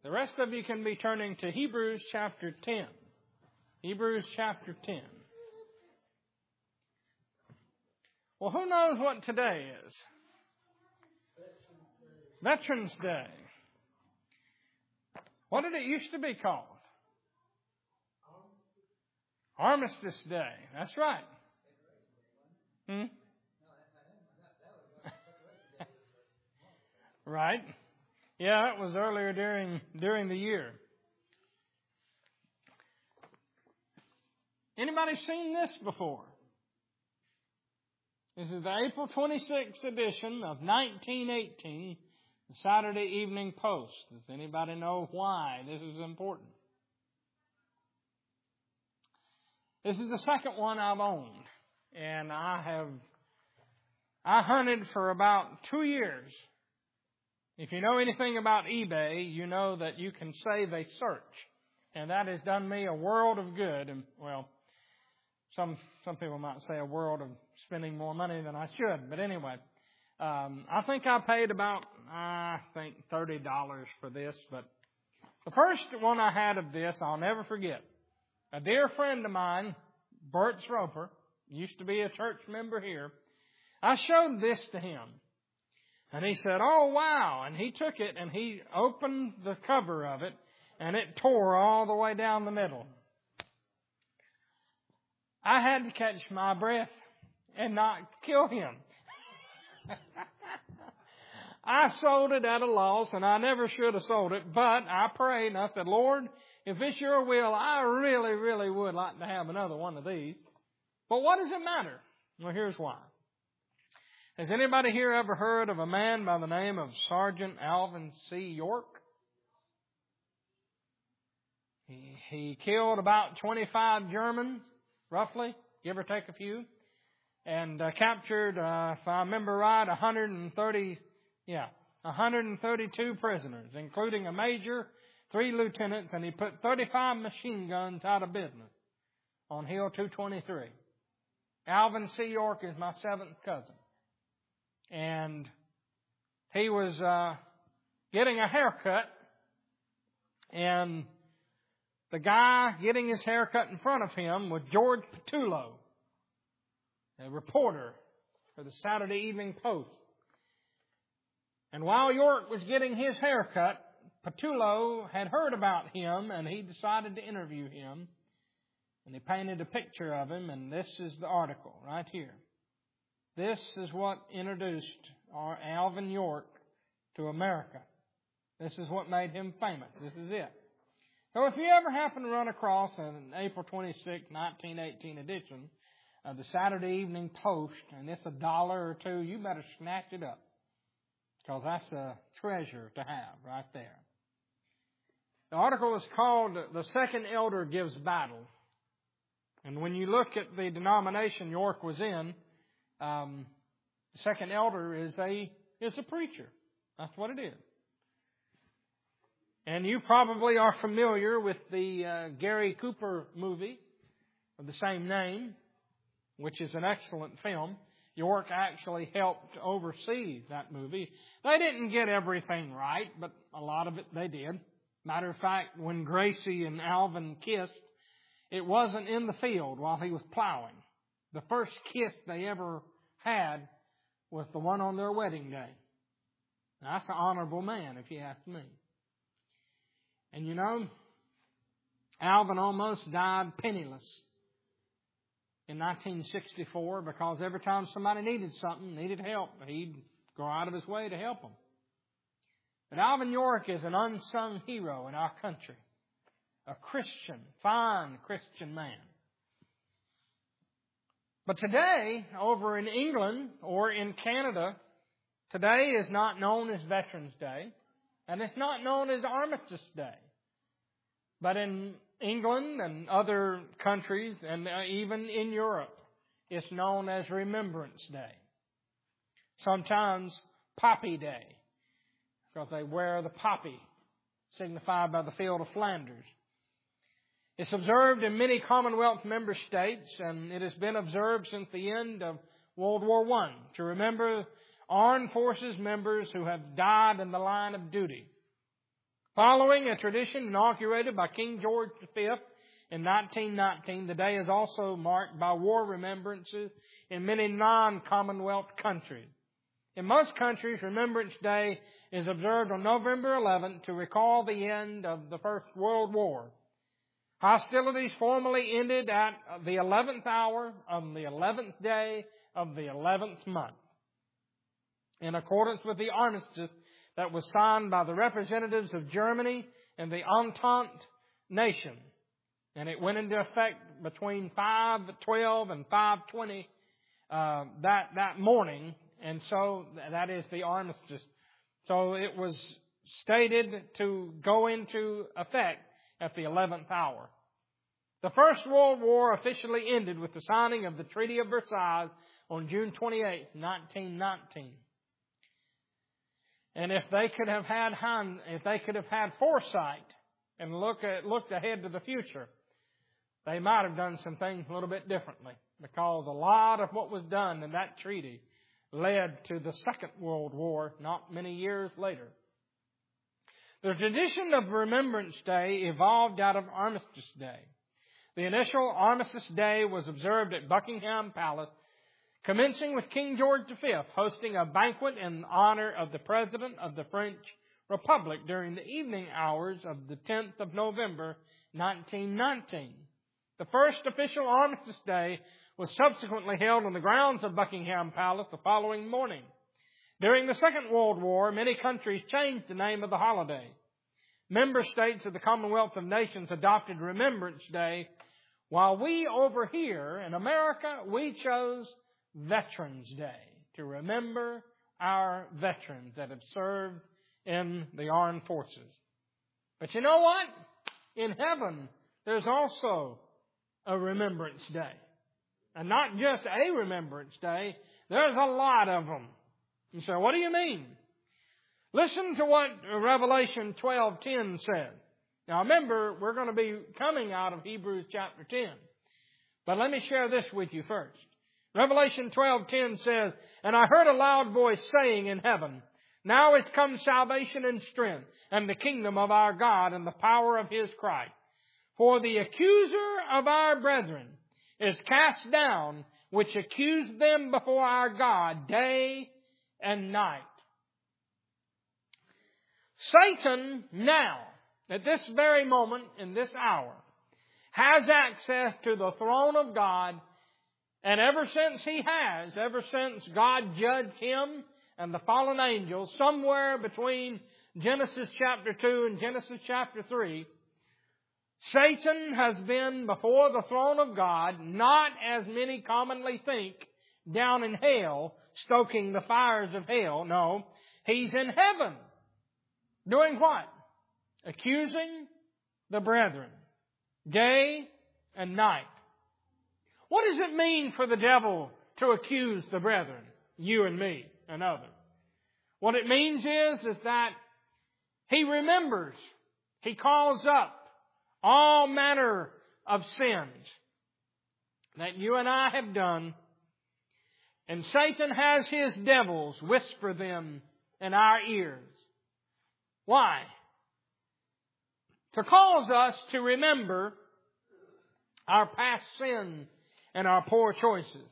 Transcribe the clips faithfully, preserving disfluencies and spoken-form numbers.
The rest of you can be turning to Hebrews chapter ten. Hebrews chapter ten. Well, who knows what today is? Veterans Day. What did it used to be called? Armistice Day. That's right. Hmm? Right. Yeah, it was earlier during during the year. Anybody seen this before? This is the April twenty-sixth edition of nineteen eighteen, the Saturday Evening Post. Does anybody know why this is important? This is the second one I've owned, and I have I hunted for about two years. If you know anything about eBay, you know that you can save a search. And that has done me a world of good. And, well, some some people might say a world of spending more money than I should. But anyway, um, I think I paid about, I think, thirty dollars for this. But the first one I had of this, I'll never forget. A dear friend of mine, Bert Roper, used to be a church member here. I showed this to him. And he said, "Oh, wow." And he took it and he opened the cover of it and it tore all the way down the middle. I had to catch my breath and not kill him. I sold it at a loss and I never should have sold it, but I prayed and I said, "Lord, if it's your will, I really, really would like to have another one of these." But what does it matter? Well, here's why. Has anybody here ever heard of a man by the name of Sergeant Alvin C. York? He, he killed about twenty-five Germans, roughly, give or take a few, and uh, captured, uh, if I remember right, one hundred thirty, yeah, one hundred thirty-two prisoners, including a major, three lieutenants, and he put thirty-five machine guns out of business on Hill two twenty-three. Alvin C. York is my seventh cousin. And he was uh, getting a haircut, and the guy getting his haircut in front of him was George Petullo, a reporter for the Saturday Evening Post. And while York was getting his haircut, Petullo had heard about him, and he decided to interview him. And he painted a picture of him, and this is the article right here. This is what introduced our Alvin York to America. This is what made him famous. This is it. So if you ever happen to run across an April twenty-sixth, nineteen eighteen edition of the Saturday Evening Post, and it's a dollar or two, you better snatch it up. Because that's a treasure to have right there. The article is called "The Second Elder Gives Battle." And when you look at the denomination York was in, Um, the second elder is a is a preacher. That's what it is. And you probably are familiar with the uh, Gary Cooper movie of the same name, which is an excellent film. York actually helped oversee that movie. They didn't get everything right, but a lot of it they did. Matter of fact, when Gracie and Alvin kissed, it wasn't in the field while he was plowing. The first kiss they ever had was the one on their wedding day. Now, that's an honorable man, if you ask me. And you know, Alvin almost died penniless in nineteen sixty-four because every time somebody needed something, needed help, he'd go out of his way to help them. But Alvin York is an unsung hero in our country. A Christian, fine Christian man. But today, over in England or in Canada, today is not known as Veterans Day, and it's not known as Armistice Day. But in England and other countries, and even in Europe, it's known as Remembrance Day. Sometimes Poppy Day, because they wear the poppy, signified by the field of Flanders. It's observed in many Commonwealth member states, and it has been observed since the end of World War One to remember armed forces members who have died in the line of duty. Following a tradition inaugurated by King George the Fifth in nineteen nineteen, the day is also marked by war remembrances in many non-Commonwealth countries. In most countries, Remembrance Day is observed on November eleventh to recall the end of the First World War. Hostilities formally ended at the eleventh hour of the eleventh day of the eleventh month, in accordance with the armistice that was signed by the representatives of Germany and the Entente nation. And it went into effect between five twelve and five twenty uh, that, that morning. And so that is the armistice. So it was stated to go into effect at the eleventh hour. The First World War officially ended with the signing of the Treaty of Versailles on June twenty-eighth, nineteen nineteen. And if they could have had hand, if they could have had foresight and look at, looked ahead to the future, they might have done some things a little bit differently, because a lot of what was done in that treaty led to the Second World War not many years later. The tradition of Remembrance Day evolved out of Armistice Day. The initial Armistice Day was observed at Buckingham Palace, commencing with King George the Fifth hosting a banquet in honor of the President of the French Republic during the evening hours of the tenth of November, nineteen nineteen. The first official Armistice Day was subsequently held on the grounds of Buckingham Palace the following morning. During the Second World War, many countries changed the name of the holiday. Member states of the Commonwealth of Nations adopted Remembrance Day, while we over here in America, we chose Veterans Day to remember our veterans that have served in the armed forces. But you know what? In heaven, there's also a Remembrance Day. And not just a Remembrance Day, there's a lot of them. You say, what do you mean? Listen to what Revelation twelve ten says. Now remember, we're going to be coming out of Hebrews chapter ten. But let me share this with you first. Revelation twelve ten says, "And I heard a loud voice saying in heaven, Now is come salvation and strength, and the kingdom of our God, and the power of His Christ. For the accuser of our brethren is cast down, which accused them before our God day and night." Satan now, at this very moment, in this hour, has access to the throne of God. And ever since he has, ever since God judged him and the fallen angels, somewhere between Genesis chapter two and Genesis chapter three, Satan has been before the throne of God, not as many commonly think, down in hell, stoking the fires of hell. No, he's in heaven. Doing what? Accusing the brethren, day and night. What does it mean for the devil to accuse the brethren, you and me and others? What it means is, is that he remembers, he calls up all manner of sins that you and I have done, and Satan has his devils whisper them in our ears. Why? To cause us to remember our past sins and our poor choices.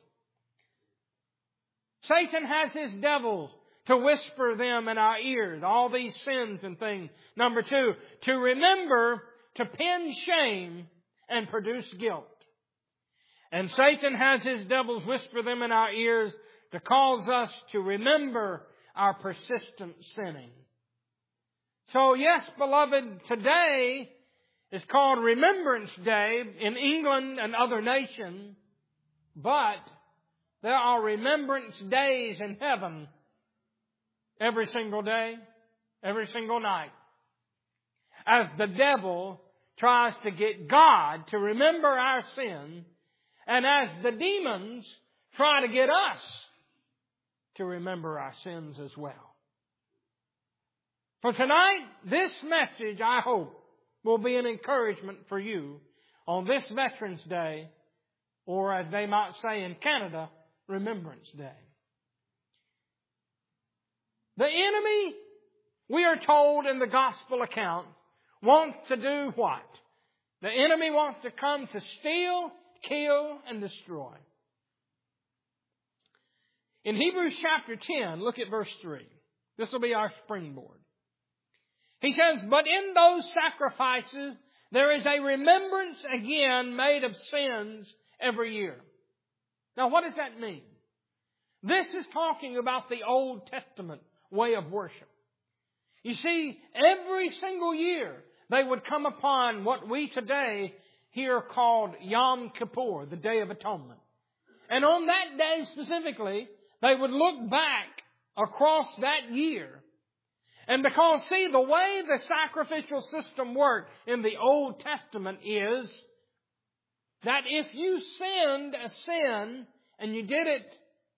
Satan has his devils to whisper them in our ears, all these sins and things. Number two, to remember, to pin shame and produce guilt. And Satan has his devils whisper them in our ears to cause us to remember our persistent sinning. So yes, beloved, today is called Remembrance Day in England and other nations, but there are remembrance days in heaven every single day, every single night, as the devil tries to get God to remember our sin, and as the demons try to get us to remember our sins as well. For tonight, this message, I hope, will be an encouragement for you on this Veterans Day, or as they might say in Canada, Remembrance Day. The enemy we are told in the gospel account, wants to do what? The enemy wants to come to steal, kill, and destroy. In Hebrews chapter ten, look at verse three. This will be our springboard. He says, but in those sacrifices, there is a remembrance again made of sins every year. Now, what does that mean? This is talking about the Old Testament way of worship. You see, every single year, they would come upon what we today hear called Yom Kippur, the Day of Atonement. And on that day specifically, they would look back across that year. And because, see, the way the sacrificial system worked in the Old Testament is that if you sinned a sin and you did it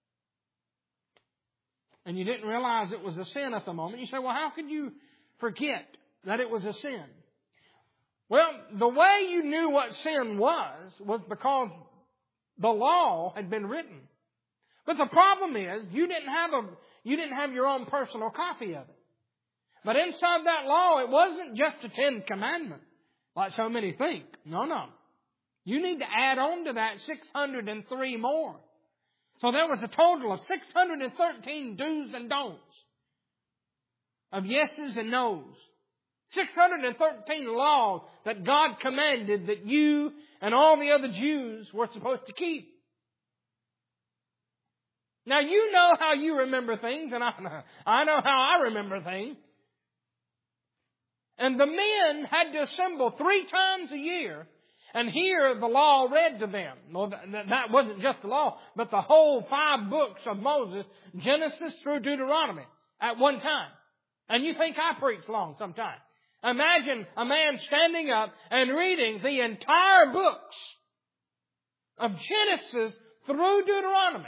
and you didn't realize it was a sin at the moment, you say, well, how could you forget that it was a sin? Well, the way you knew what sin was was because the law had been written. But the problem is you didn't have a you didn't have your own personal copy of it. But inside that law, it wasn't just the Ten Commandments, like so many think. No, no. You need to add on to that six hundred three more. So there was a total of six hundred thirteen do's and don'ts, of yeses and no's. six hundred thirteen laws that God commanded that you and all the other Jews were supposed to keep. Now, you know how you remember things, and I know, I know how I remember things. And the men had to assemble three times a year and hear the law read to them. Well, that wasn't just the law, but the whole five books of Moses, Genesis through Deuteronomy, at one time. And you think I preach long sometimes. Imagine a man standing up and reading the entire books of Genesis through Deuteronomy.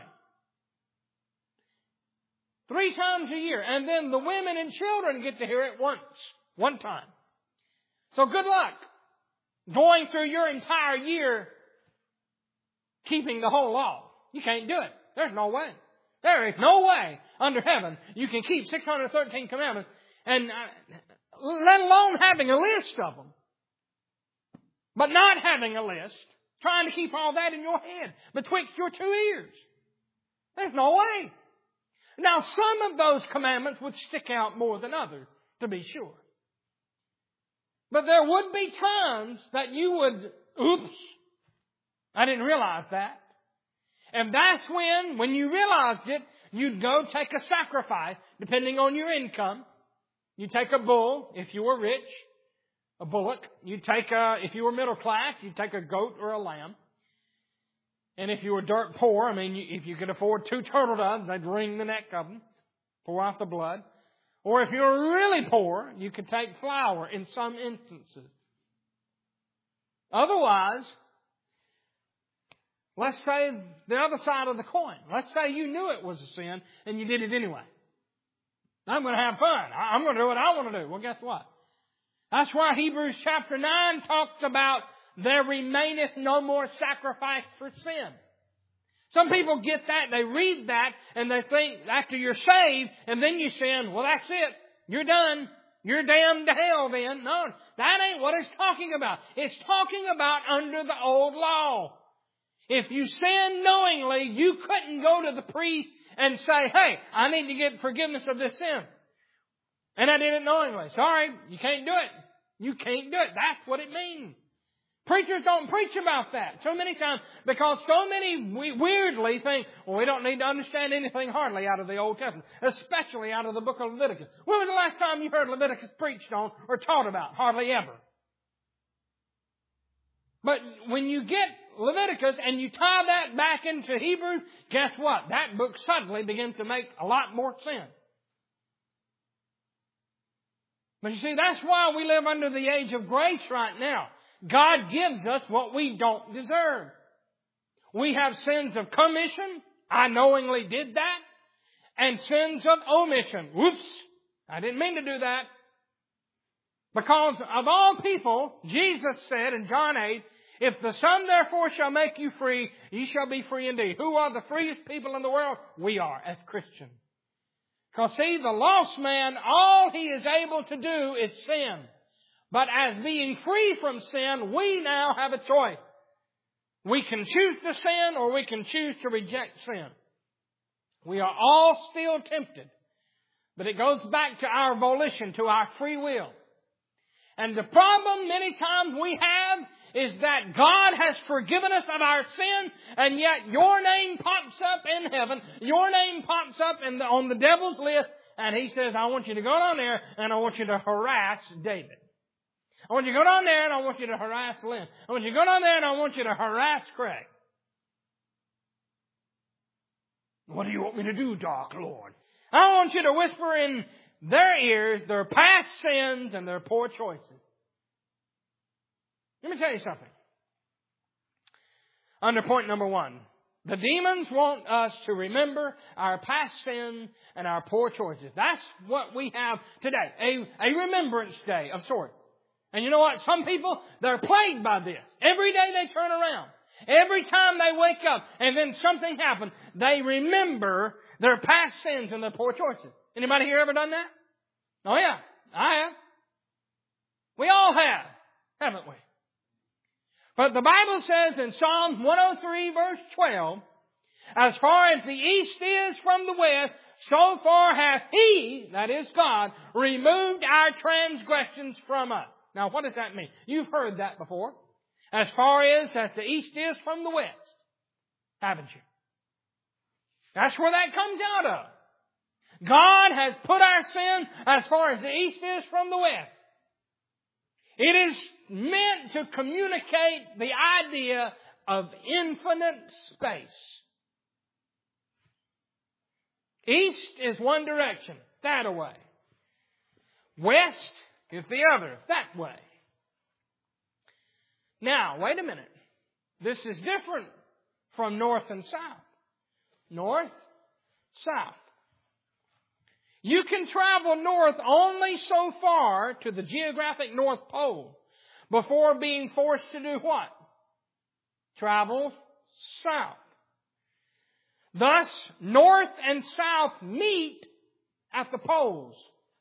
Three times a year. And then the women and children get to hear it once. One time. So good luck going through your entire year keeping the whole law. You can't do it. There's no way. There is no way under heaven you can keep six hundred thirteen commandments, and uh, let alone having a list of them. But not having a list, trying to keep all that in your head betwixt your two ears. There's no way. Now, some of those commandments would stick out more than others, to be sure. But there would be times that you would, oops, I didn't realize that. And that's when, when you realized it, you'd go take a sacrifice, depending on your income. You take a bull, if you were rich, a bullock. You take a, if you were middle class, you'd take a goat or a lamb. And if you were dirt poor, I mean, if you could afford two turtle doves, they'd wring the neck of them, pour out the blood. Or if you were really poor, you could take flour in some instances. Otherwise, let's say the other side of the coin. Let's say you knew it was a sin and you did it anyway. I'm going to have fun. I'm going to do what I want to do. Well, guess what? That's why Hebrews chapter nine talks about there remaineth no more sacrifice for sin. Some people get that, they read that, and they think after you're saved and then you sin, well, that's it. You're done. You're damned to hell then. No, that ain't what it's talking about. It's talking about under the old law. If you sin knowingly, you couldn't go to the priest and say, hey, I need to get forgiveness of this sin. And I did it knowingly. Sorry, you can't do it. You can't do it. That's what it means. Preachers don't preach about that so many times because so many we weirdly think, well, we don't need to understand anything hardly out of the Old Testament, especially out of the book of Leviticus. When was the last time you heard Leviticus preached on or taught about? Hardly ever. But when you get Leviticus and you tie that back into Hebrews, guess what? That book suddenly begins to make a lot more sense. But you see, that's why we live under the age of grace right now. God gives us what we don't deserve. We have sins of commission. I knowingly did that. And sins of omission. Whoops. I didn't mean to do that. Because of all people, Jesus said in John eight, if the Son therefore shall make you free, ye shall be free indeed. Who are the freest people in the world? We are as Christians. Because see, the lost man, all he is able to do is sin. But as being free from sin, we now have a choice. We can choose to sin or we can choose to reject sin. We are all still tempted. But it goes back to our volition, to our free will. And the problem many times we have is that God has forgiven us of our sin, and yet your name pops up in heaven, your name pops up in the, on the devil's list, and he says, I want you to go down there and I want you to harass David. I want you to go down there and I want you to harass Lynn. I want you to go down there and I want you to harass Craig. What do you want me to do, dark Lord? I want you to whisper in their ears their past sins and their poor choices. Let me tell you something. Under point number one, the demons want us to remember our past sin and our poor choices. That's what we have today, a, a remembrance day of sorts. And you know what? Some people, they're plagued by this. Every day they turn around. Every time they wake up and then something happens, they remember their past sins and their poor choices. Anybody here ever done that? Oh yeah, I have. We all have, haven't we? But the Bible says in Psalm one oh three verse twelve, as far as the east is from the west, so far hath He, that is God, removed our transgressions from us. Now what does that mean? You've heard that before. As far as that the east is from the west. Haven't you? That's where that comes out of. God has put our sin as far as the east is from the west. It is meant to communicate the idea of infinite space. East is one direction, that way. West is the other, that way. Now, wait a minute. This is different from north and south. North, south. You can travel north only so far to the geographic North Pole before being forced to do what? Travel south. Thus, north and south meet at the poles.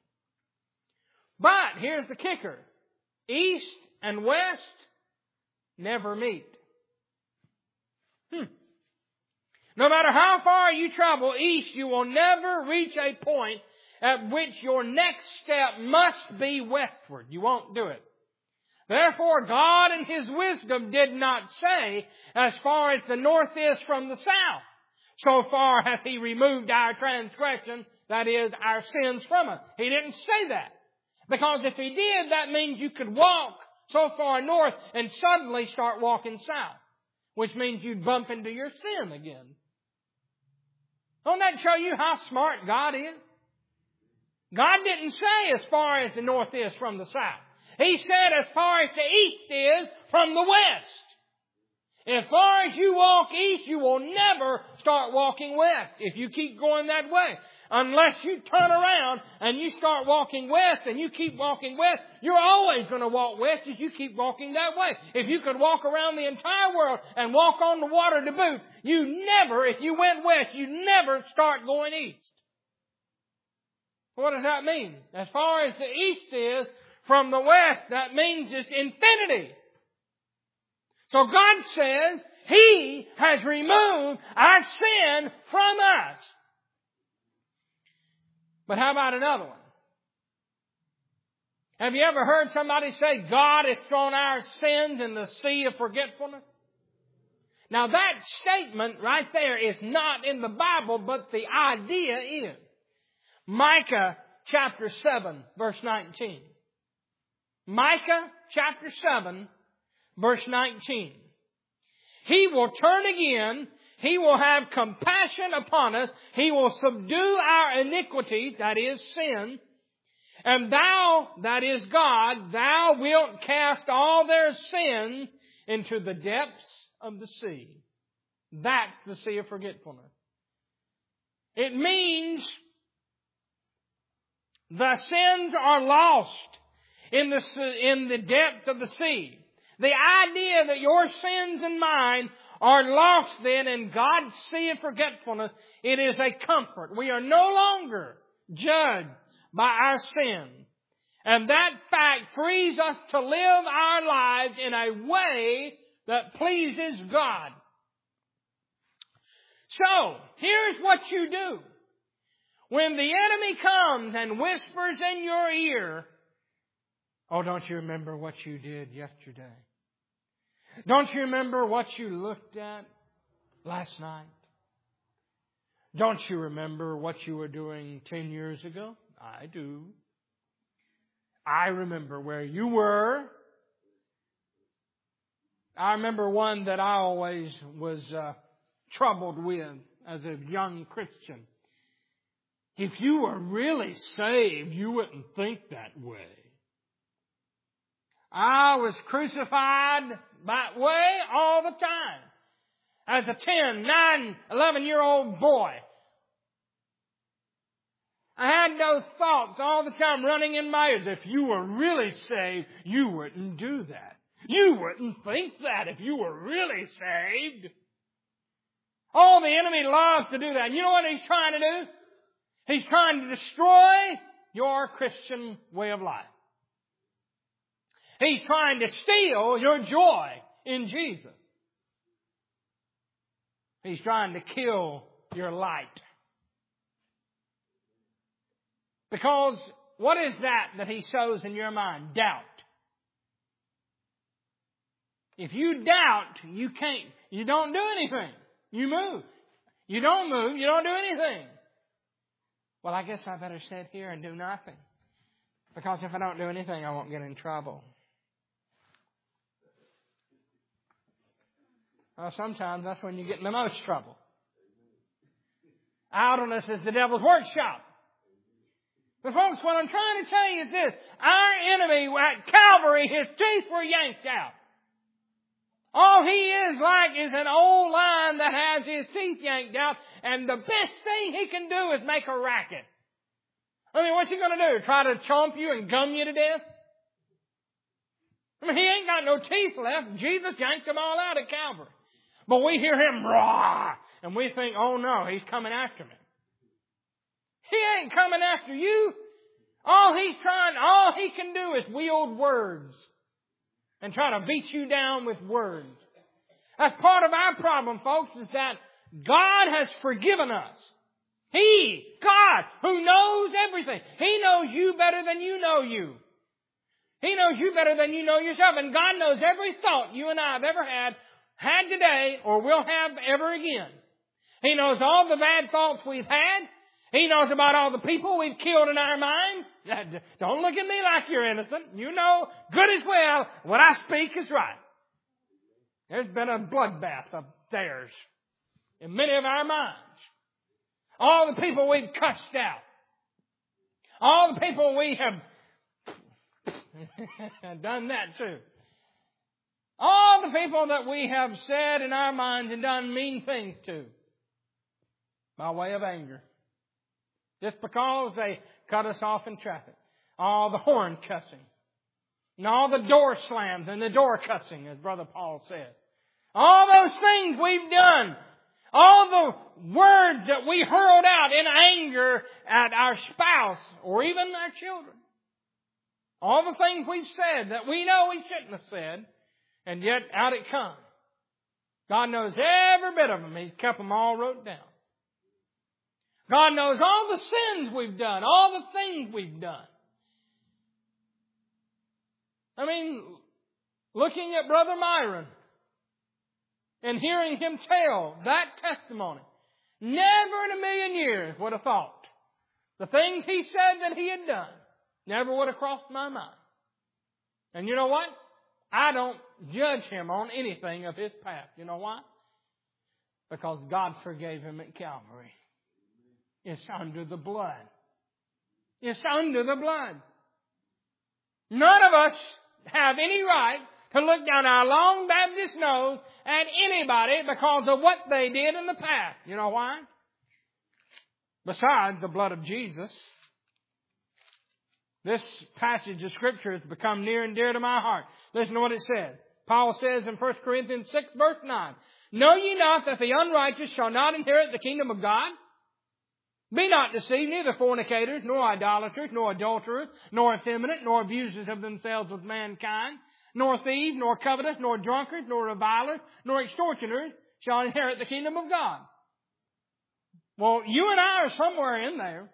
But here's the kicker. East and west never meet. Hmm. No matter how far you travel east, you will never reach a point at which your next step must be westward. You won't do it. Therefore, God in His wisdom did not say, as far as the north is from the south, so far hath He removed our transgression, that is, our sins from us. He didn't say that. Because if He did, that means you could walk so far north and suddenly start walking south, which means you'd bump into your sin again. Don't that show you how smart God is? God didn't say as far as the north is from the south. He said as far as the east is from the west. As far as you walk east, you will never start walking west if you keep going that way. Unless you turn around and you start walking west and you keep walking west, you're always going to walk west if you keep walking that way. If you could walk around the entire world and walk on the water to boot, you never, if you went west, you never start going east. What does that mean? As far as the east is from the west, that means it's infinity. So God says He has removed our sin from us. But how about another one? Have you ever heard somebody say God has thrown our sins in the sea of forgetfulness? Now that statement right there is not in the Bible, but the idea is. Micah chapter seven verse nineteen. Micah chapter seven verse nineteen. He will turn again. He will have compassion upon us. He will subdue our iniquity, that is sin. And thou, that is God, thou wilt cast all their sin into the depths of the sea. That's the sea of forgetfulness. It means the sins are lost in the, in the depth of the sea. The idea that your sins and mine are lost then in God's sea of forgetfulness, it is a comfort. We are no longer judged by our sin. And that fact frees us to live our lives in a way that pleases God. So, here's what you do. When the enemy comes and whispers in your ear, oh, don't you remember what you did yesterday? Don't you remember what you looked at last night? Don't you remember what you were doing ten years ago? I do. I remember where you were. I remember one that I always was uh, troubled with as a young Christian. If you were really saved, you wouldn't think that way. I was crucified that way all the time. As a ten, nine, eleven-year-old boy. I had those thoughts all the time running in my ears. If you were really saved, you wouldn't do that. You wouldn't think that if you were really saved. Oh, the enemy loves to do that. And you know what he's trying to do? He's trying to destroy your Christian way of life. He's trying to steal your joy in Jesus. He's trying to kill your light. Because what is that that he sows in your mind? Doubt. If you doubt, you can't, you don't do anything. You move. You don't move, you don't do anything. Well, I guess I better sit here and do nothing. Because if I don't do anything, I won't get in trouble. Well, sometimes that's when you get in the most trouble. Idleness is the devil's workshop. But folks, what I'm trying to tell you is this. Our enemy at Calvary, his teeth were yanked out. All he is like is an old lion that has his teeth yanked out, and the best thing he can do is make a racket. I mean, what's he going to do? Try to chomp you and gum you to death? I mean, he ain't got no teeth left. Jesus yanked them all out at Calvary. But we hear him roar, and we think, oh no, he's coming after me. He ain't coming after you. All he's trying, all he can do is wield words and try to beat you down with words. That's part of our problem, folks, is that God has forgiven us. He, God, who knows everything. He knows you better than you know you. He knows you better than you know yourself. And God knows every thought you and I have ever had, had today, or will have ever again. He knows all the bad thoughts we've had. He knows about all the people we've killed in our mind. Don't look at me like you're innocent. You know good as well what I speak is right. There's been a bloodbath upstairs in many of our minds. All the people we've cussed out. All the people we have done that too. All the people that we have said in our minds and done mean things to by way of anger. Just because they cut us off in traffic. All the horn cussing. And all the door slams and the door cussing, as Brother Paul said. All those things we've done. All the words that we hurled out in anger at our spouse or even our children. All the things we've said that we know we shouldn't have said. And yet out it comes. God knows every bit of them. He's kept them all wrote down. God knows all the sins we've done, all the things we've done. I mean, looking at Brother Myron and hearing him tell that testimony, never in a million years would have thought the things he said that he had done never would have crossed my mind. And you know what? I don't judge him on anything of his past. You know why? Because God forgave him at Calvary. It's under the blood. It's under the blood. None of us have any right to look down our long Baptist nose at anybody because of what they did in the past. You know why? Besides the blood of Jesus, this passage of Scripture has become near and dear to my heart. Listen to what it says. Paul says in First Corinthians six, verse nine, know ye not that the unrighteous shall not inherit the kingdom of God? Be not deceived, neither fornicators, nor idolaters, nor adulterers, nor effeminate, nor abusers of themselves with mankind, nor thieves, nor covetous, nor drunkards, nor revilers, nor extortioners shall inherit the kingdom of God. Well, you and I are somewhere in there.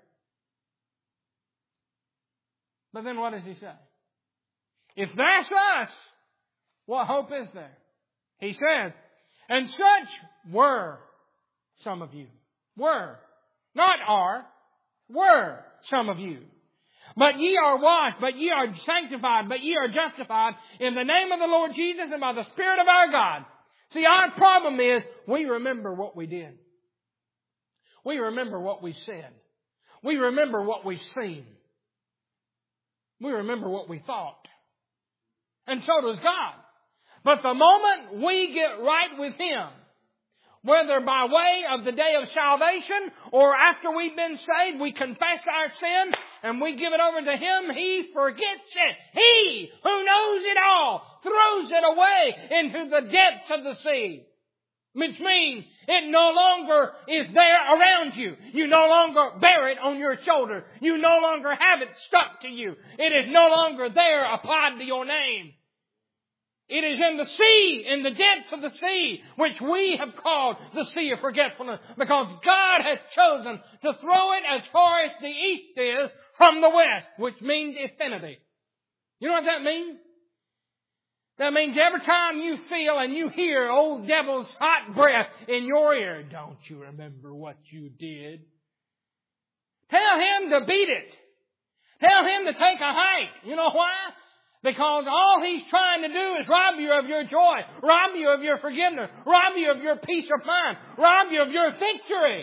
But then what does he say? If that's us, what hope is there? He says, and such were some of you. Were. Not are. Were some of you. But ye are washed, but ye are sanctified, but ye are justified in the name of the Lord Jesus and by the Spirit of our God. See, our problem is we remember what we did. We remember what we said. We remember what we've seen. We remember what we thought. And so does God. But the moment we get right with Him, whether by way of the day of salvation or after we've been saved, we confess our sin and we give it over to Him, He forgets it. He who knows it all throws it away into the depths of the sea. Which means it no longer is there around you. You no longer bear it on your shoulder. You no longer have it stuck to you. It is no longer there applied to your name. It is in the sea, in the depths of the sea, which we have called the sea of forgetfulness, because God has chosen to throw it as far as the east is from the west, which means infinity. You know what that means? That means every time you feel and you hear old devil's hot breath in your ear, don't you remember what you did? Tell him to beat it. Tell him to take a hike. You know why? Because all he's trying to do is rob you of your joy, rob you of your forgiveness, rob you of your peace of mind, rob you of your victory,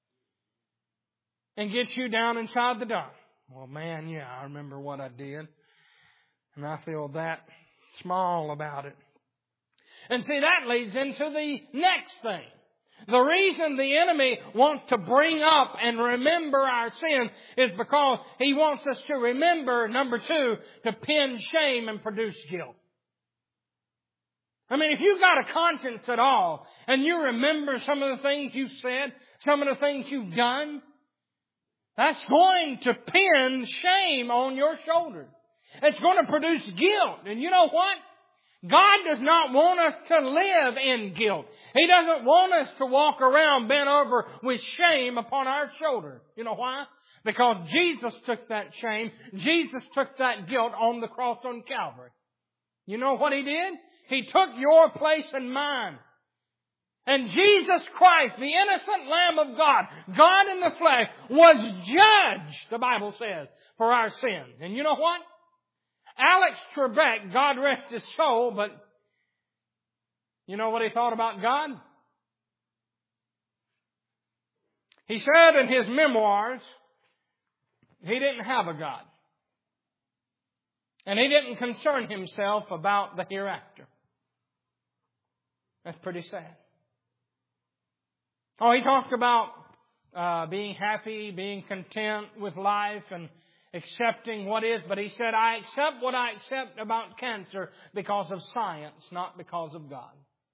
and get you down inside the dump. Well, man, yeah, I remember what I did, and I feel that small about it. And see, that leads into the next thing. The reason the enemy wants to bring up and remember our sins is because he wants us to remember, number two, to pin shame and produce guilt. I mean, if you've got a conscience at all, and you remember some of the things you've said, some of the things you've done, that's going to pin shame on your shoulders. It's going to produce guilt. And you know what? God does not want us to live in guilt. He doesn't want us to walk around bent over with shame upon our shoulder. You know why? Because Jesus took that shame, Jesus took that guilt on the cross on Calvary. You know what He did? He took your place and mine. And Jesus Christ, the innocent Lamb of God, God in the flesh, was judged, the Bible says, for our sins. And you know what? Alex Trebek, God rest his soul, but you know what he thought about God? He said in his memoirs, he didn't have a God. And he didn't concern himself about the hereafter. That's pretty sad. Oh, he talked about uh, being happy, being content with life, and accepting what is, but he said, I accept what I accept about cancer because of science, not because of God.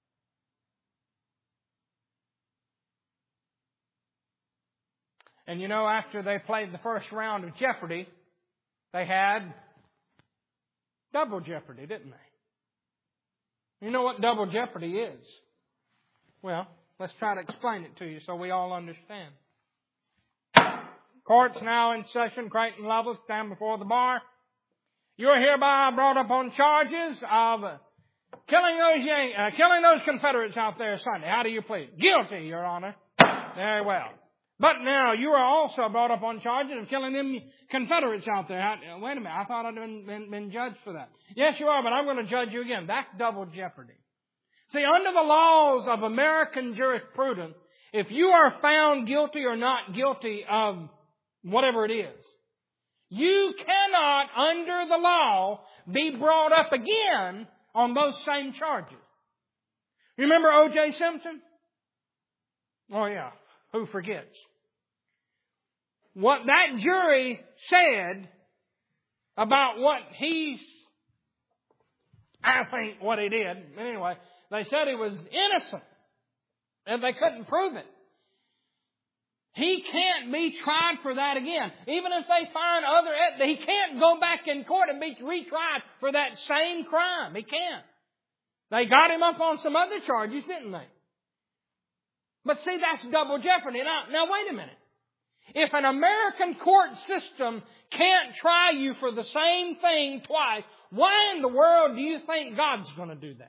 And you know, after they played the first round of Jeopardy, they had double jeopardy, didn't they? You know what double jeopardy is? Well, let's try to explain it to you so we all understand. Court's now in session. Creighton Lovell, stand before the bar. You are hereby brought up on charges of killing those Yan- uh, killing those Confederates out there Sunday. How do you plead? Guilty, Your Honor. Very well. But now you are also brought up on charges of killing them Confederates out there. How, wait a minute. I thought I'd been, been, been judged for that. Yes, you are, but I'm going to judge you again. That's double jeopardy. See, under the laws of American jurisprudence, if you are found guilty or not guilty of whatever it is, you cannot, under the law, be brought up again on those same charges. Remember O J Simpson? Oh yeah, who forgets? What that jury said about what he's, I think what he did, anyway, they said he was innocent and they couldn't prove it. He can't be tried for that again. Even if they find other, he can't go back in court and be retried for that same crime. He can't. They got him up on some other charges, didn't they? But see, that's double jeopardy. Now, now wait a minute. If an American court system can't try you for the same thing twice, why in the world do you think God's going to do that?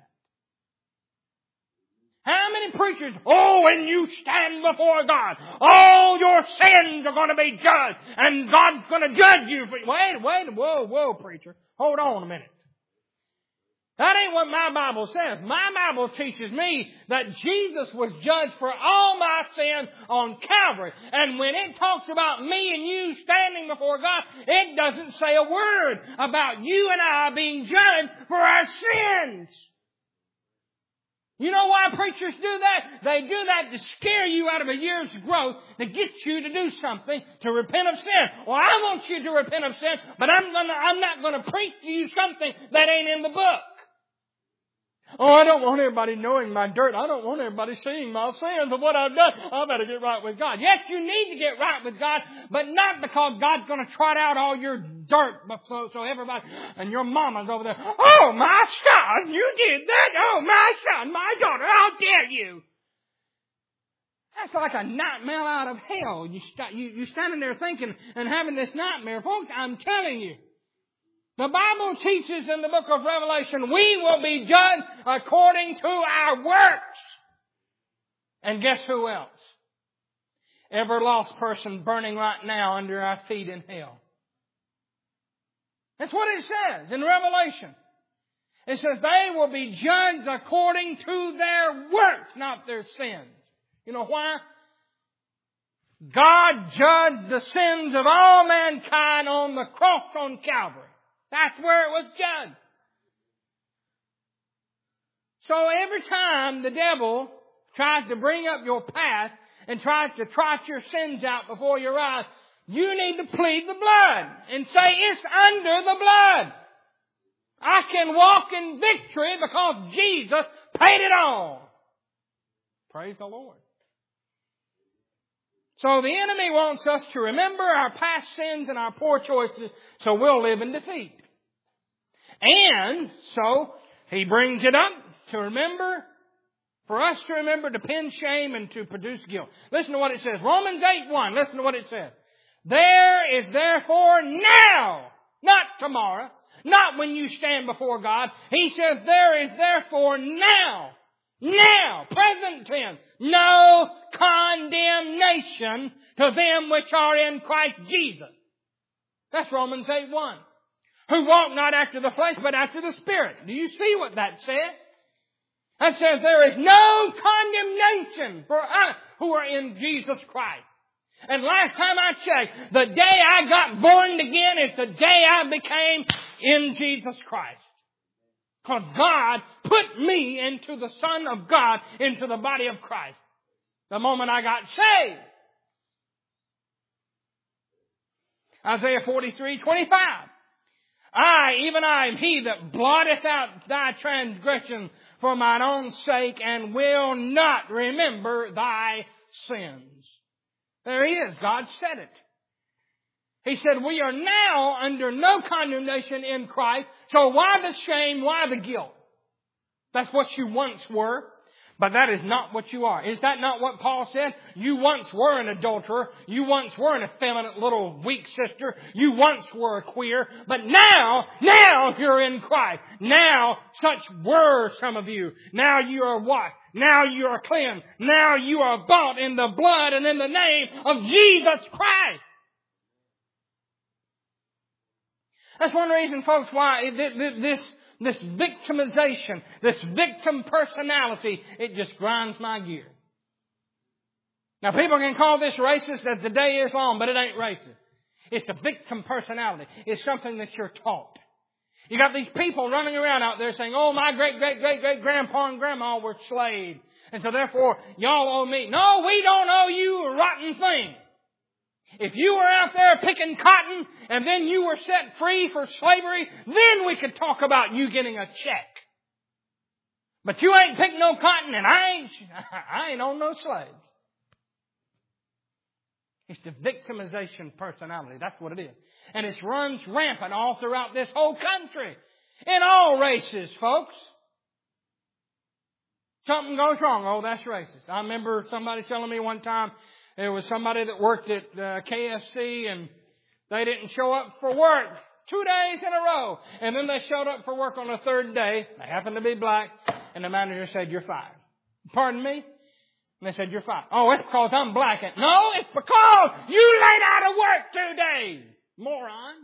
How many preachers, oh, when you stand before God, all your sins are going to be judged, and God's going to judge you. For, wait, wait, whoa, whoa, preacher. Hold on a minute. That ain't what my Bible says. My Bible teaches me that Jesus was judged for all my sins on Calvary. And when it talks about me and you standing before God, it doesn't say a word about you and I being judged for our sins. You know why preachers do that? They do that to scare you out of a year's growth, to get you to do something, to repent of sin. Well, I want you to repent of sin, but I'm gonna, I'm not going to preach to you something that ain't in the book. Oh, I don't want everybody knowing my dirt. I don't want everybody seeing my sins of what I've done. I better get right with God. Yes, you need to get right with God, but not because God's going to trot out all your dirt so, so everybody, and your mama's over there, oh, my son, you did that. Oh, my son, my daughter, how dare you? That's like a nightmare out of hell. You st- you, you're standing there thinking and having this nightmare. Folks, I'm telling you, the Bible teaches in the book of Revelation, we will be judged according to our works. And guess who else? Every lost person burning right now under our feet in hell. That's what it says in Revelation. It says they will be judged according to their works, not their sins. You know why? God judged the sins of all mankind on the cross on Calvary. That's where it was judged. So every time the devil tries to bring up your past and tries to trot your sins out before your eyes, you need to plead the blood and say, it's under the blood. I can walk in victory because Jesus paid it all. Praise the Lord. So the enemy wants us to remember our past sins and our poor choices so we'll live in defeat. And so he brings it up to remember, for us to remember to pin shame and to produce guilt. Listen to what it says. Romans eight one. Listen to what it says. There is therefore now, not tomorrow, not when you stand before God. He says there is therefore now, now, present tense, no condemnation to them which are in Christ Jesus. That's Romans eight one. Who walk not after the flesh, but after the Spirit. Do you see what that says? That says there is no condemnation for us who are in Jesus Christ. And last time I checked, the day I got born again is the day I became in Jesus Christ. Because God put me into the Son of God, into the body of Christ. The moment I got saved. Isaiah forty-three twenty-five. I, even I, am he that blotteth out thy transgression for mine own sake, and will not remember thy sins. There he is. God said it. He said, we are now under no condemnation in Christ, so why the shame, why the guilt? That's what you once were, but that is not what you are. Is that not what Paul said? You once were an adulterer. You once were an effeminate little weak sister. You once were a queer. But now, now you're in Christ. Now, such were some of you. Now you are what? Now you are cleansed. Now you are bought in the blood and in the name of Jesus Christ. That's one reason, folks, why this This victimization, this victim personality, it just grinds my gear. Now people can call this racist as the day is long, but it ain't racist. It's the victim personality. It's something that you're taught. You got these people running around out there saying, oh, my great, great, great, great grandpa and grandma were slaves. And so therefore, y'all owe me. No, we don't owe you a rotten thing. If you were out there picking cotton and then you were set free for slavery, then we could talk about you getting a check. But you ain't picked no cotton and I ain't, I ain't on no slaves. It's the victimization personality. That's what it is. And it runs rampant all throughout this whole country. In all races, folks. Something goes wrong. Oh, that's racist. I remember somebody telling me one time there was somebody that worked at uh, K F C and they didn't show up for work two days in a row. And then they showed up for work on the third day. They happened to be black. And the manager said, "You're fired." Pardon me? And they said, "You're fired." "Oh, it's because I'm black." "No, it's because you laid out of work two days, moron."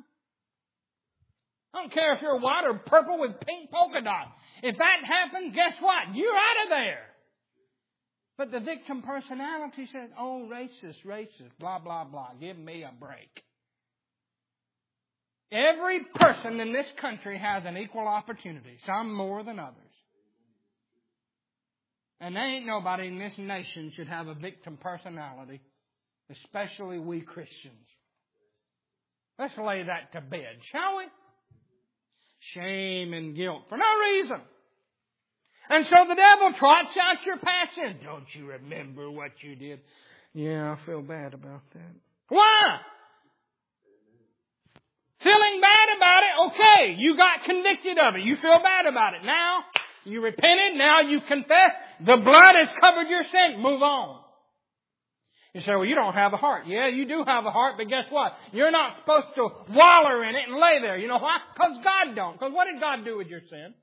I don't care if you're white or purple with pink polka dots. If that happens, guess what? You're out of there. But the victim personality says, "Oh, racist, racist, blah, blah, blah. Give me a break." Every person in this country has an equal opportunity, some more than others. And there ain't nobody in this nation should have a victim personality, especially we Christians. Let's lay that to bed, shall we? Shame and guilt for no reason. And so the devil trots out your past sins. "Don't you remember what you did?" "Yeah, I feel bad about that." Why? Feeling bad about it? Okay, you got convicted of it. You feel bad about it. Now, you repented. Now you confess. The blood has covered your sin. Move on. You say, "Well, you don't have a heart." Yeah, you do have a heart, but guess what? You're not supposed to waller in it and lay there. You know why? Because God don't. Because what did God do with your sin?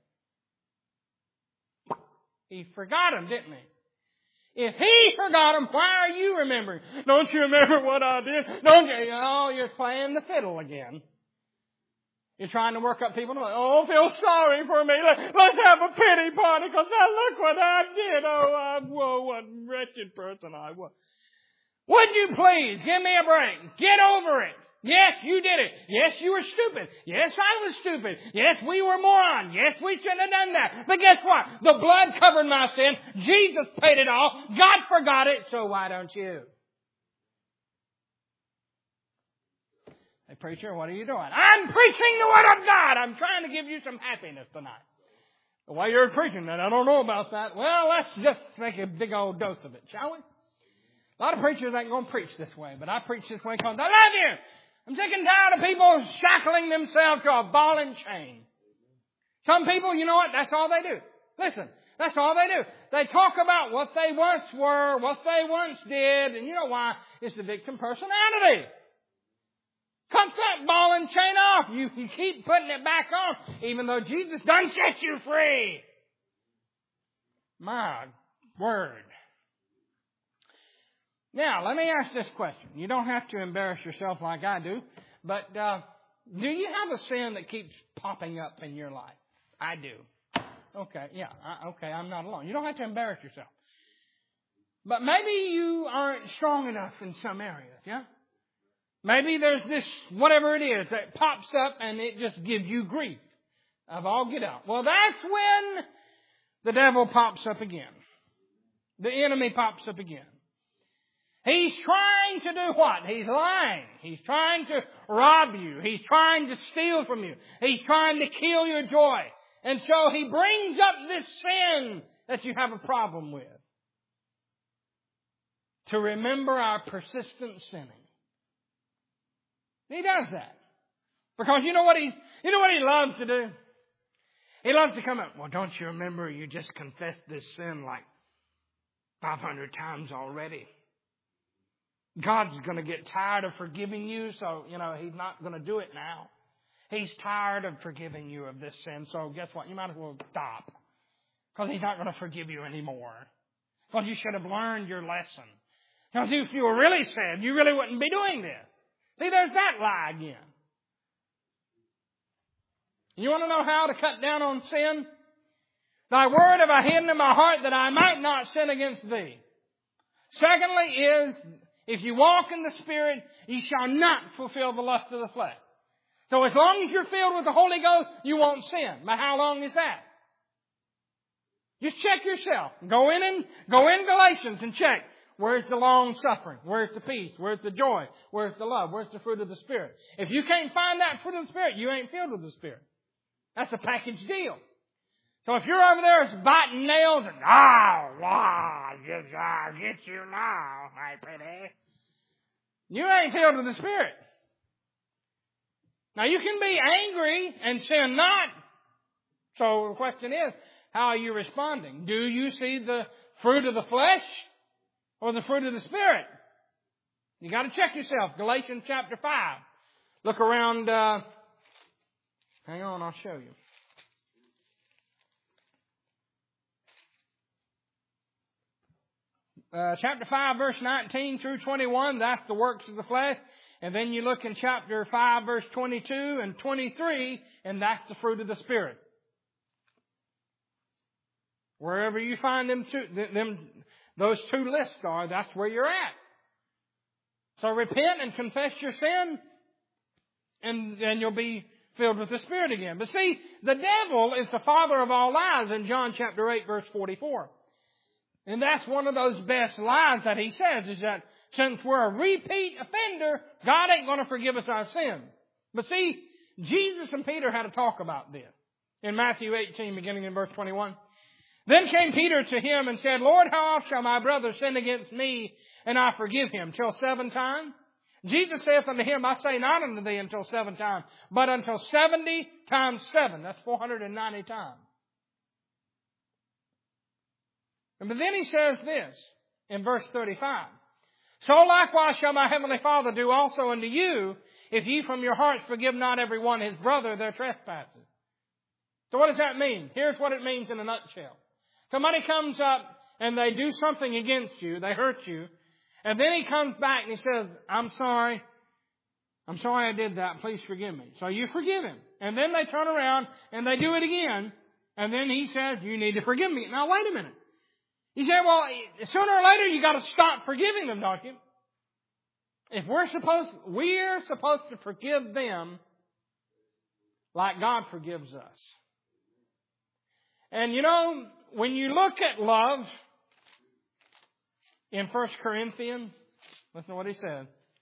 He forgot them, didn't He? If He forgot them, why are you remembering? "Don't you remember what I did? Don't you?" Oh, you're playing the fiddle again. You're trying to work up people. "Oh, feel sorry for me. Let's have a pity party because now look what I did. Oh, I, whoa, what wretched person I was." Would you please give me a break? Get over it. Yes, you did it. Yes, you were stupid. Yes, I was stupid. Yes, we were morons. Yes, we shouldn't have done that. But guess what? The blood covered my sin. Jesus paid it all. God forgot it. So why don't you? "Hey, preacher, what are you doing?" "I'm preaching the Word of God. I'm trying to give you some happiness tonight." "Well, you're preaching that. I don't know about that." "Well, let's just make a big old dose of it, shall we?" A lot of preachers ain't going to preach this way, but I preach this way because I love you. I'm sick and tired of people shackling themselves to a ball and chain. Some people, you know what? That's all they do. Listen, that's all they do. They talk about what they once were, what they once did, and you know why? It's the victim personality. Cut that ball and chain off. You can keep putting it back on, even though Jesus done set you free. My word. Now, let me ask this question. You don't have to embarrass yourself like I do, but uh, do you have a sin that keeps popping up in your life? I do. Okay, yeah, I, okay, I'm not alone. You don't have to embarrass yourself. But maybe you aren't strong enough in some areas, yeah? Maybe there's this, whatever it is, that pops up and it just gives you grief of all get out. Well, that's when the devil pops up again. The enemy pops up again. He's trying to do what? He's lying. He's trying to rob you. He's trying to steal from you. He's trying to kill your joy. And so he brings up this sin that you have a problem with. To remember our persistent sinning. He does that. Because you know what he, you know what he loves to do? He loves to come up. "Well, don't you remember you just confessed this sin like five hundred times already? God's going to get tired of forgiving you, so, you know, He's not going to do it now. He's tired of forgiving you of this sin, so guess what? You might as well stop. Because He's not going to forgive you anymore. Because you should have learned your lesson. Because if you were really saved, you really wouldn't be doing this. See, there's that lie again. You want to know how to cut down on sin? "Thy word have I hidden in my heart that I might not sin against thee." Secondly is, if you walk in the Spirit, you shall not fulfill the lust of the flesh. So as long as you're filled with the Holy Ghost, you won't sin. But how long is that? Just check yourself. Go in and go in Galatians and check. Where's the long suffering? Where's the peace? Where's the joy? Where's the love? Where's the fruit of the Spirit? If you can't find that fruit of the Spirit, you ain't filled with the Spirit. That's a package deal. So if you're over there biting nails and, "Oh, wow, I'll get you now, my pretty," You ain't filled with the Spirit. Now you can be angry and sin not. So the question is, how are you responding? Do you see the fruit of the flesh or the fruit of the Spirit? You got to check yourself. Galatians chapter five. Look around. Uh, hang on, I'll show you. Uh, chapter five, verse nineteen through twenty-one, that's the works of the flesh. And then you look in chapter five, verse twenty-two and twenty-three, and that's the fruit of the Spirit. Wherever you find them, two, them those two lists are, that's where you're at. So repent and confess your sin, and then you'll be filled with the Spirit again. But see, the devil is the father of all lies in John chapter eight, verse forty-four. And that's one of those best lies that he says, is that since we're a repeat offender, God ain't going to forgive us our sin. But see, Jesus and Peter had a talk about this in Matthew eighteen, beginning in verse twenty-one. Then came Peter to him and said, Lord, how oft shall my brother sin against me, and I forgive him? Till seven times? Jesus saith unto him, I say not unto thee until seven times, but until seventy times seven. That's four hundred ninety times. But then he says this in verse thirty-five. So likewise shall my heavenly Father do also unto you, if ye from your hearts forgive not every one his brother their trespasses. So what does that mean? Here's what it means in a nutshell. Somebody comes up and they do something against you, they hurt you, and then he comes back and he says, I'm sorry, I'm sorry I did that, please forgive me. So you forgive him. And then they turn around and they do it again, and then he says, you need to forgive me. Now wait a minute. He said, well, sooner or later you got to stop forgiving them, don't you? If we're supposed, we're supposed to forgive them like God forgives us. And you know, when you look at love in First Corinthians, listen to what he said.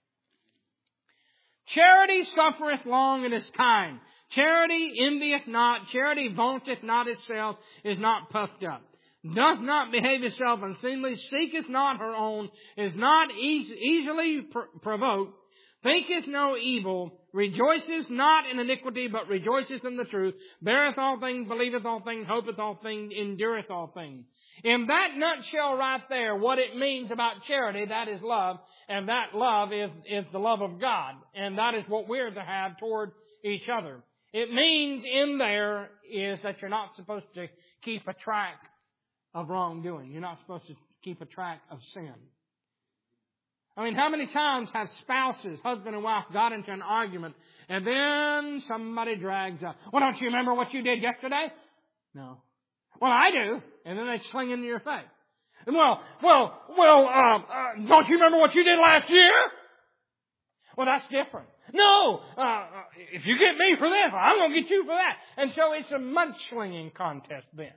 Charity suffereth long and is kind. Charity envieth not. Charity vaunteth not itself, is not puffed up. Doth not behave itself unseemly, seeketh not her own, is not eas- easily pr- provoked, thinketh no evil, rejoiceth not in iniquity, but rejoiceth in the truth, beareth all things, believeth all things, hopeth all things, endureth all things. In that nutshell right there, what it means about charity, that is love, and that love is, is the love of God, and that is what we're to have toward each other. It means in there is that you're not supposed to keep a track of wrongdoing. You're not supposed to keep a track of sin. I mean, how many times have spouses, husband and wife, got into an argument and then somebody drags up, well, don't you remember what you did yesterday? No. Well, I do. And then they sling into your face. And well, well, well, uh, uh, don't you remember what you did last year? Well, that's different. No, uh, uh, if you get me for this, I'm going to get you for that. And so it's a mudslinging contest then.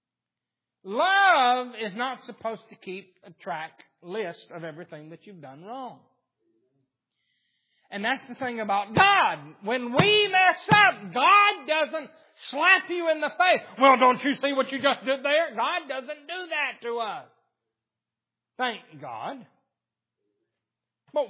Love is not supposed to keep a track list of everything that you've done wrong. And that's the thing about God. When we mess up, God doesn't slap you in the face. Well, don't you see what you just did there? God doesn't do that to us. Thank God. Well,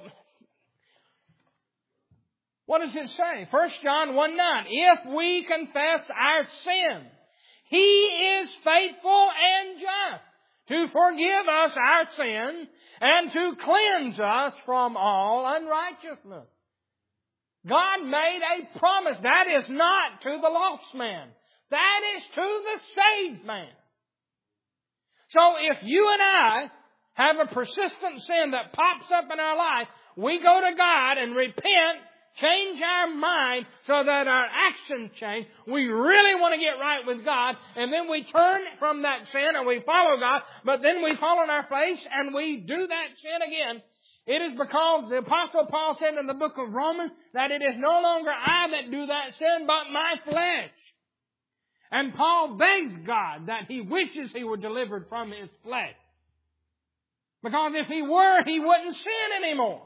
what does it say? First John one nine. If we confess our sins, He is faithful and just to forgive us our sin and to cleanse us from all unrighteousness. God made a promise. That is not to the lost man. That is to the saved man. So if you and I have a persistent sin that pops up in our life, we go to God and repent, change our mind so that our actions change. We really want to get right with God, and then we turn from that sin and we follow God, but then we fall on our face and we do that sin again. It is because the Apostle Paul said in the book of Romans that it is no longer I that do that sin, but my flesh. And Paul begs God that he wishes he were delivered from his flesh. Because if he were, he wouldn't sin anymore.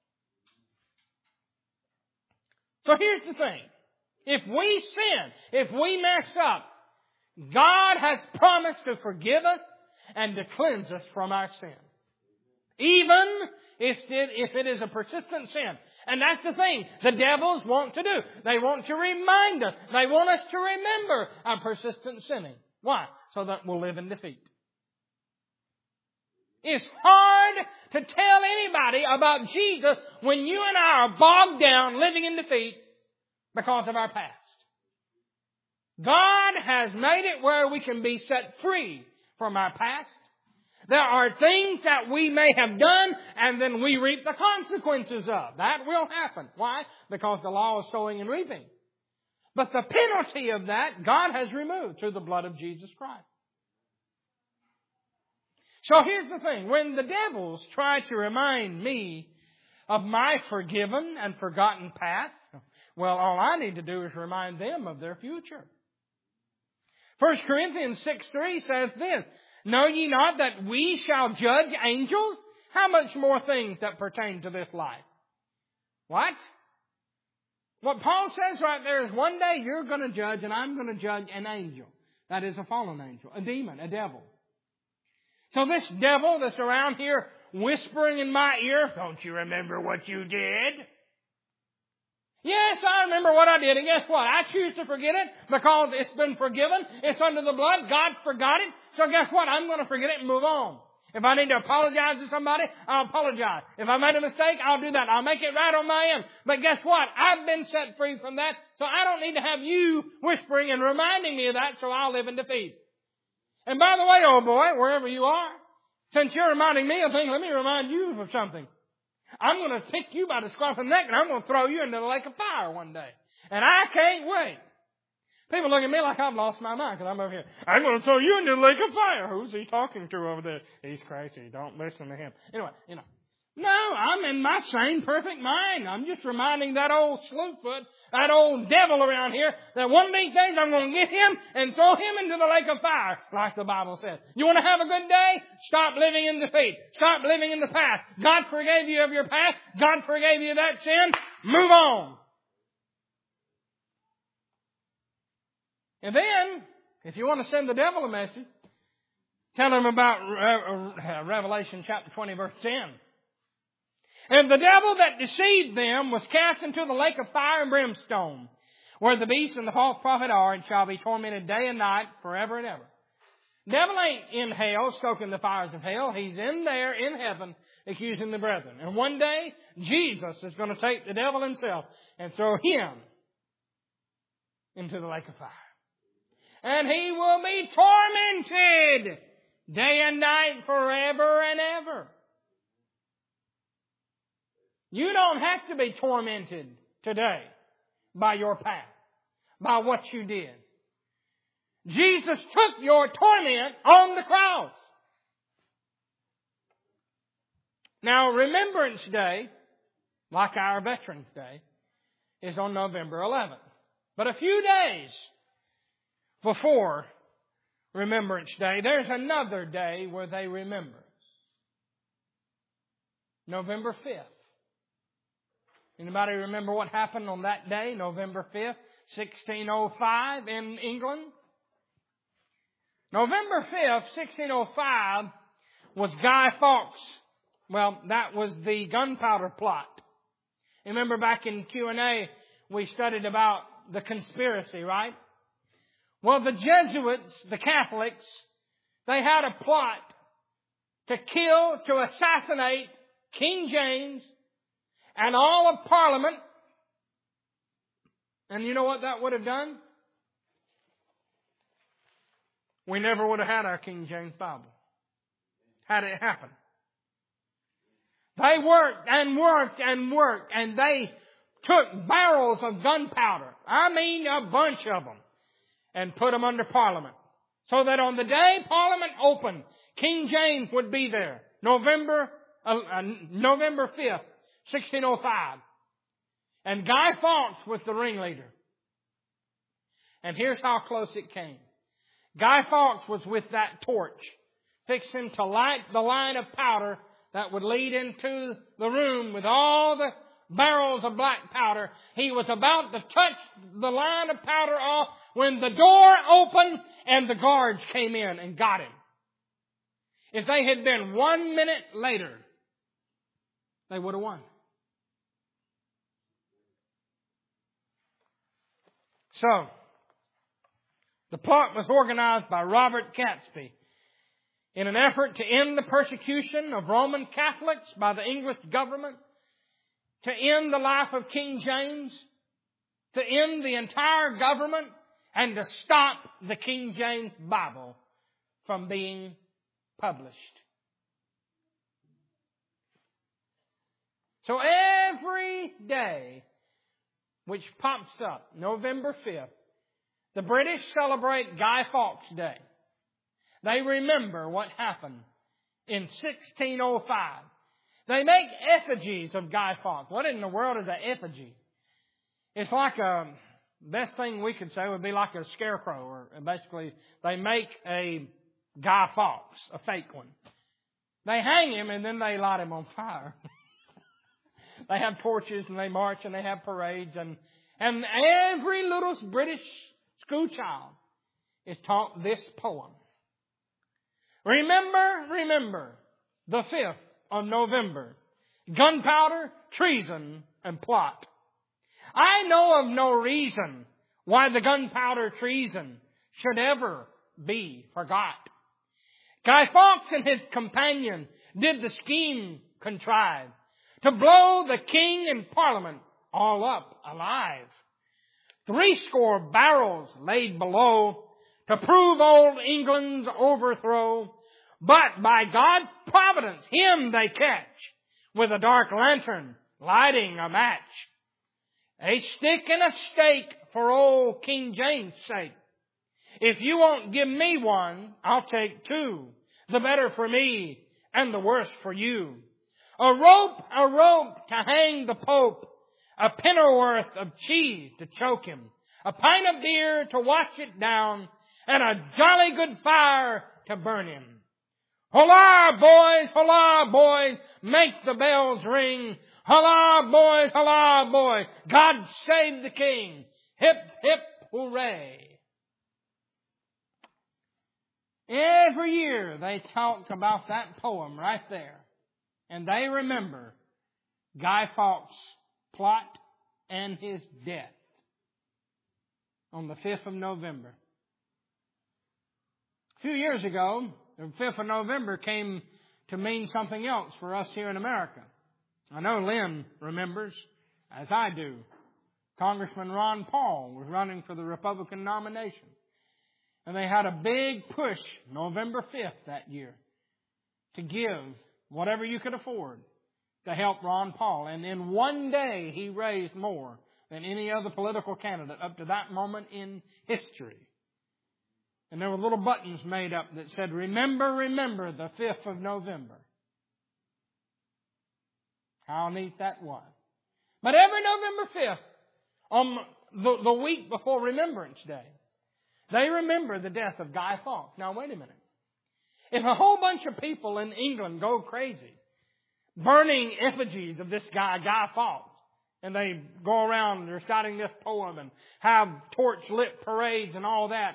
So here's the thing. If we sin, if we mess up, God has promised to forgive us and to cleanse us from our sin. Even if it, if it is a persistent sin. And that's the thing the devils want to do. They want to remind us. They want us to remember our persistent sinning. Why? So that we'll live in defeat. It's hard to tell anybody about Jesus when you and I are bogged down living in defeat because of our past. God has made it where we can be set free from our past. There are things that we may have done and then we reap the consequences of. That will happen. Why? Because the law is sowing and reaping. But the penalty of that, God has removed through the blood of Jesus Christ. So here's the thing. When the devils try to remind me of my forgiven and forgotten past, well, all I need to do is remind them of their future. First Corinthians six three says this, know ye not that we shall judge angels? How much more things that pertain to this life? What? What Paul says right there is one day you're going to judge and I'm going to judge an angel. That is a fallen angel, a demon, a devil. So this devil that's around here whispering in my ear, don't you remember what you did? Yes, I remember what I did. And guess what? I choose to forget it because it's been forgiven. It's under the blood. God forgot it. So guess what? I'm going to forget it and move on. If I need to apologize to somebody, I'll apologize. If I made a mistake, I'll do that. I'll make it right on my end. But guess what? I've been set free from that. So I don't need to have you whispering and reminding me of that so I'll live in defeat. And by the way, old boy, wherever you are, since you're reminding me of things, let me remind you of something. I'm going to pick you by the scruff of the neck and I'm going to throw you into the lake of fire one day. And I can't wait. People look at me like I've lost my mind because I'm over here. I'm going to throw you into the lake of fire. Who's he talking to over there? He's crazy. Don't listen to him. Anyway, you know. No, I'm in my sane, perfect mind. I'm just reminding that old slewfoot, that old devil around here, that one of these days I'm going to get him and throw him into the lake of fire, like the Bible says. You want to have a good day? Stop living in defeat. Stop living in the past. God forgave you of your past. God forgave you that sin. Move on. And then, if you want to send the devil a message, tell him about Revelation chapter twenty, verse ten. And the devil that deceived them was cast into the lake of fire and brimstone, where the beast and the false prophet are, and shall be tormented day and night forever and ever. Devil ain't in hell, stoking the fires of hell. He's in there in heaven, accusing the brethren. And one day, Jesus is going to take the devil himself and throw him into the lake of fire. And he will be tormented day and night forever and ever. You don't have to be tormented today by your past, by what you did. Jesus took your torment on the cross. Now, Remembrance Day, like our Veterans Day, is on November eleventh. But a few days before Remembrance Day, there's another day where they remember. November fifth. Anybody remember what happened on that day, November fifth, sixteen oh five in England? November fifth, sixteen oh five was Guy Fawkes. Well, that was the gunpowder plot. Remember back in Q and A, we studied about the conspiracy, right? Well, the Jesuits, the Catholics, they had a plot to kill, to assassinate King James and all of Parliament. And you know what that would have done? We never would have had our King James Bible had it happen. They worked and worked and worked, and they took barrels of gunpowder, I mean a bunch of them, and put them under Parliament. So that on the day Parliament opened, King James would be there. November, uh, uh, November fifth, sixteen oh five. And Guy Fawkes was the ringleader. And here's how close it came. Guy Fawkes was with that torch, fixing to light the line of powder that would lead into the room with all the barrels of black powder. He was about to touch the line of powder off when the door opened and the guards came in and got him. If they had been one minute later, they would have won. So, the plot was organized by Robert Catesby in an effort to end the persecution of Roman Catholics by the English government, to end the life of King James, to end the entire government, and to stop the King James Bible from being published. So every day which pops up, November fifth, the British celebrate Guy Fawkes Day. They remember what happened in sixteen oh five. They make effigies of Guy Fawkes. What in the world is an effigy? It's like a, best thing we could say would be like a scarecrow. Or basically, they make a Guy Fawkes, a fake one. They hang him and then they light him on fire. They have torches and they march and they have parades. And, and every little British schoolchild is taught this poem. Remember, remember, the fifth of November, gunpowder, treason, and plot. I know of no reason why the gunpowder treason should ever be forgot. Guy Fawkes and his companion did the scheme contrive to blow the king and parliament all up alive. Threescore barrels laid below to prove old England's overthrow. But by God's providence, him they catch with a dark lantern lighting a match. A stick and a stake for old King James' sake. If you won't give me one, I'll take two. The better for me and the worse for you. A rope, a rope to hang the Pope. A pennyworth of cheese to choke him. A pint of beer to wash it down. And a jolly good fire to burn him. Holla, boys, holla, boys, make the bells ring. Holla, boys, holla, boys, God save the King. Hip, hip, hooray. Every year they talk about that poem right there. And they remember Guy Fawkes' plot and his death on the fifth of November. A few years ago, the fifth of November came to mean something else for us here in America. I know Lynn remembers, as I do. Congressman Ron Paul was running for the Republican nomination. And they had a big push November fifth that year to give whatever you could afford to help Ron Paul. And in one day, he raised more than any other political candidate up to that moment in history. And there were little buttons made up that said, remember, remember the fifth of November. How neat that was. But every November fifth, on the, the week before Remembrance Day, they remember the death of Guy Fawkes. Now, wait a minute. If a whole bunch of people in England go crazy, burning effigies of this guy, Guy Fawkes, and they go around reciting this poem and have torch-lit parades and all that,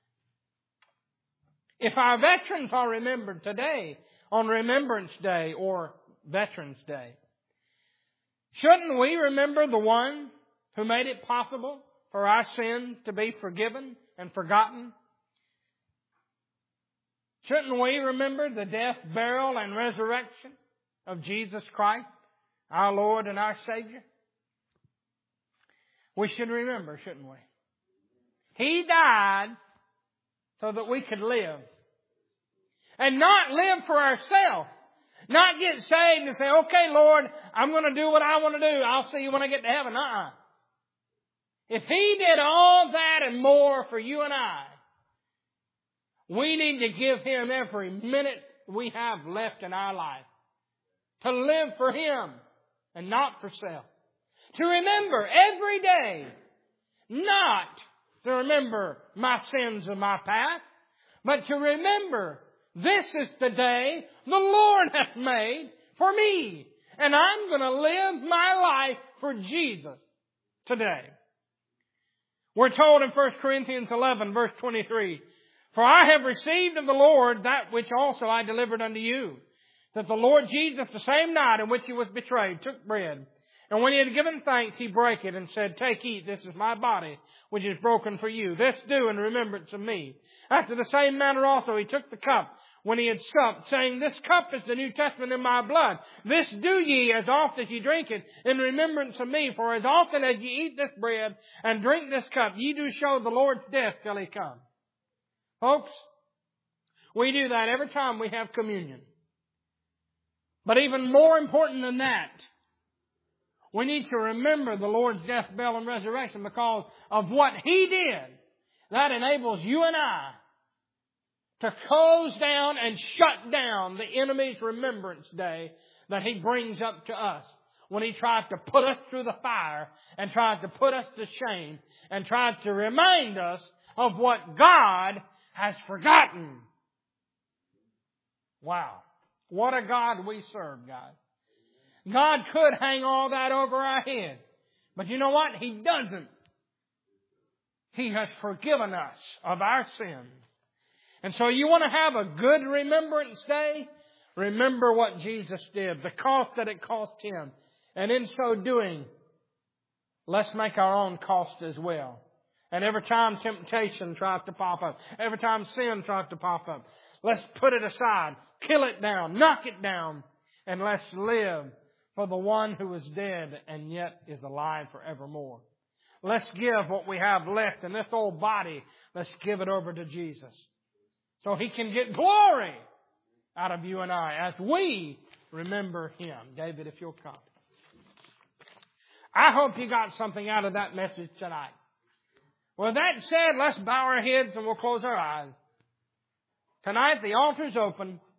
if our veterans are remembered today on Remembrance Day or Veterans Day, shouldn't we remember the one who made it possible for our sins to be forgiven and forgotten? Shouldn't we remember the death, burial, and resurrection of Jesus Christ, our Lord and our Savior? We should remember, shouldn't we? He died so that we could live. And not live for ourselves. Not get saved and say, okay, Lord, I'm going to do what I want to do. I'll see you when I get to heaven. Uh-uh. If He did all that and more for you and I, we need to give Him every minute we have left in our life. To live for Him and not for self. To remember every day, not to remember my sins of my past, but to remember this is the day the Lord hath made for me. And I'm going to live my life for Jesus today. We're told in First Corinthians eleven, verse twenty-three, for I have received of the Lord that which also I delivered unto you, that the Lord Jesus, the same night in which He was betrayed, took bread. And when He had given thanks, He brake it and said, Take, eat, this is my body, which is broken for you. This do in remembrance of me. After the same manner also He took the cup when He had supped, saying, This cup is the New Testament in my blood. This do ye as oft as ye drink it in remembrance of me. For as often as ye eat this bread and drink this cup, ye do show the Lord's death till He come. Folks, we do that every time we have communion. But even more important than that, we need to remember the Lord's death, burial, and resurrection because of what He did. That enables you and I to close down and shut down the enemy's remembrance day that he brings up to us when he tries to put us through the fire and tries to put us to shame and tries to remind us of what God has forgotten. Wow. What a God we serve, guys. God could hang all that over our head. But you know what? He doesn't. He has forgiven us of our sins. And so you want to have a good Remembrance Day? Remember what Jesus did, the cost that it cost Him. And in so doing, let's make our own cost as well. And every time temptation tries to pop up, every time sin tries to pop up, let's put it aside, kill it down, knock it down, and let's live for the one who is dead and yet is alive forevermore. Let's give what we have left in this old body, let's give it over to Jesus, so He can get glory out of you and I as we remember Him. David, if you'll come. I hope you got something out of that message tonight. With that said, let's bow our heads and we'll close our eyes. Tonight the altar's open.